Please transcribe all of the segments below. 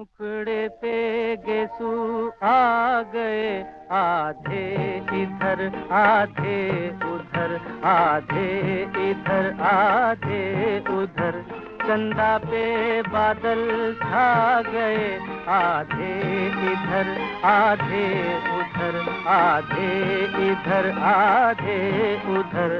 मुखड़े पे गेसू आ गए, आधे इधर आधे उधर, आधे इधर आधे उधर। चंदा पे बादल छा गए, आधे इधर आधे उधर, आधे इधर आधे उधर।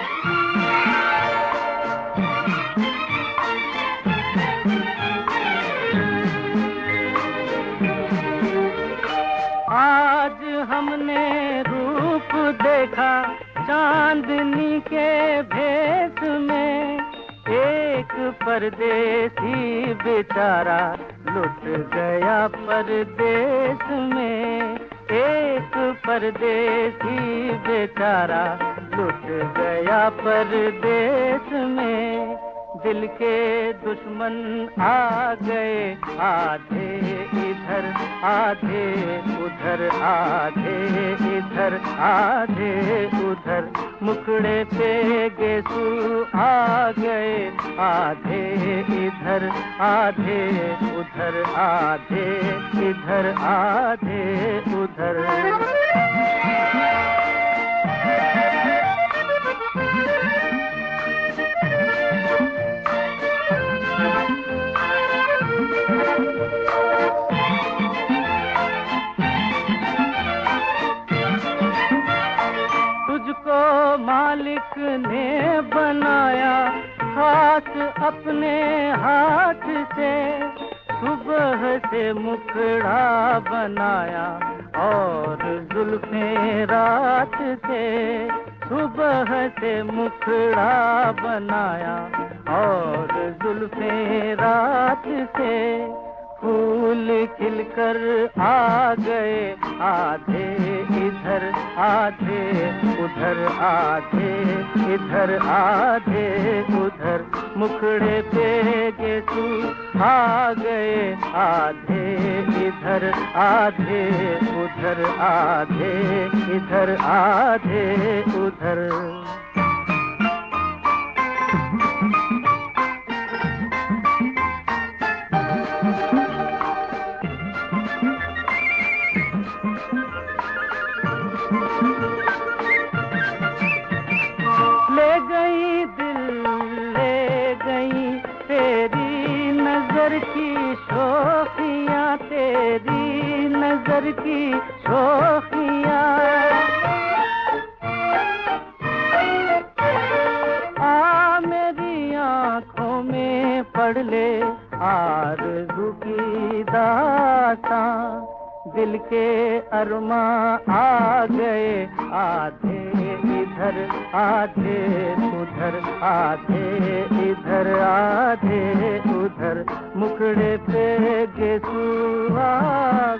आज हमने रूप देखा चांदनी के भेष में, एक परदेसी बेचारा लुट गया परदेश में, एक परदेसी बेचारा लुट गया परदेश में। दिल के दुश्मन आ गए, आधे इधर आधे उधर, आधे इधर आधे उधर। मुखड़े पे गेसू आ गए, आधे इधर आधे उधर, आधे इधर आधे उधर। तुझको मालिक ने बनाया खास अपने हाथ से, सुबह से मुखड़ा बनाया और जुल्फें रात से, सुबह से मुखड़ा बनाया और जुल्फें रात से। फूल खिलकर आ गए, आधे इधर आधे उधर, आधे इधर आधे उधर। मुखड़े पे गेसू आ गए, आधे इधर आधे उधर, आधे इधर आधे उधर। ले गई दिल ले गई तेरी नजर की शोखियाँ, तेरी नजर की शोखियाँ। आ मेरी आँखों में पढ़ ले आरज़ू की दास्तां, दिल के अरमां आ गए, आधे इधर आधे उधर, आधे इधर आधे उधर। मुखड़े पे गेसू आ